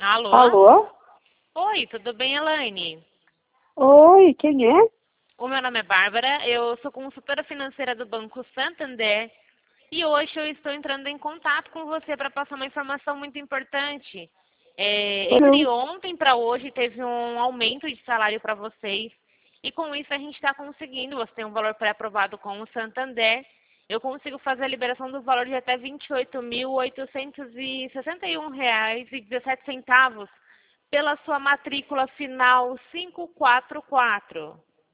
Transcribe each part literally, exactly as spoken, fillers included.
Alô? Alô? Oi, tudo bem, Elaine? Oi, quem é? O meu nome é Bárbara, eu sou consultora financeira do Banco Santander e hoje eu estou entrando em contato com você para passar uma informação muito importante. É, entre Não. ontem para hoje teve um aumento de salário para vocês e com isso a gente está conseguindo, você tem um valor pré-aprovado com o Santander, eu consigo fazer a liberação do valor de até vinte e oito mil oitocentos e sessenta e um reais e dezessete centavos pela sua matrícula final quinhentos e quarenta e quatro.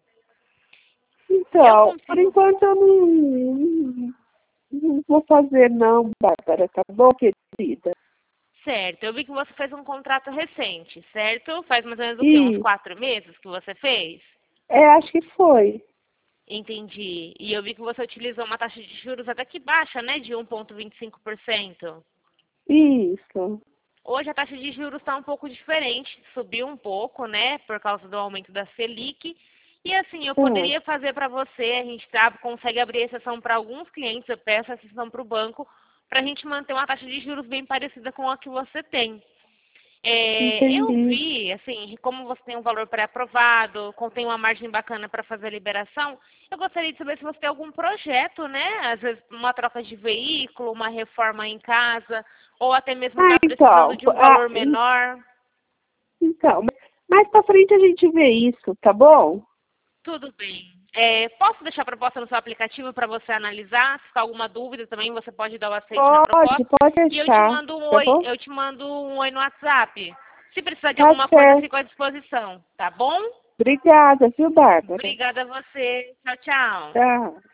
Eu Então, por consigo... enquanto eu não, não vou fazer não, Bárbara, tá bom, querida? Certo, eu vi que você fez um contrato recente, certo? Faz mais ou menos o quê? Uns E, quatro meses que você fez? é, acho que foi. Entendi. E eu vi que você utilizou uma taxa de juros até que baixa, né? De um vírgula vinte e cinco por cento. Isso. Hoje a taxa de juros está um pouco diferente, subiu um pouco, né, por causa do aumento da Selic. E assim, eu Ah, poderia fazer para você, a gente tá, consegue abrir exceção para alguns clientes, eu peço exceção para o banco, para a gente manter uma taxa de juros bem parecida com a que você tem. É, eu entendi. vi, assim, como você tem um valor pré-aprovado, contém uma margem bacana para fazer a liberação, eu gostaria de saber se você tem algum projeto, né? Às vezes uma troca de veículo, uma reforma em casa, ou até mesmo Ah, está precisando então, de um ah, valor menor. então, mais pra frente a gente vê isso, tá bom? Tudo bem. É, posso deixar a proposta no seu aplicativo para você analisar? Se ficar alguma dúvida também, você pode dar o aceite na proposta. Pode, pode E eu te deixar, mando um tá oi, bom? eu te mando um oi no WhatsApp. Se precisar de Tá alguma coisa, certo. fico à disposição, tá bom? Obrigada, viu, Bárbara? Obrigada a você. Tchau, tchau. Tchau.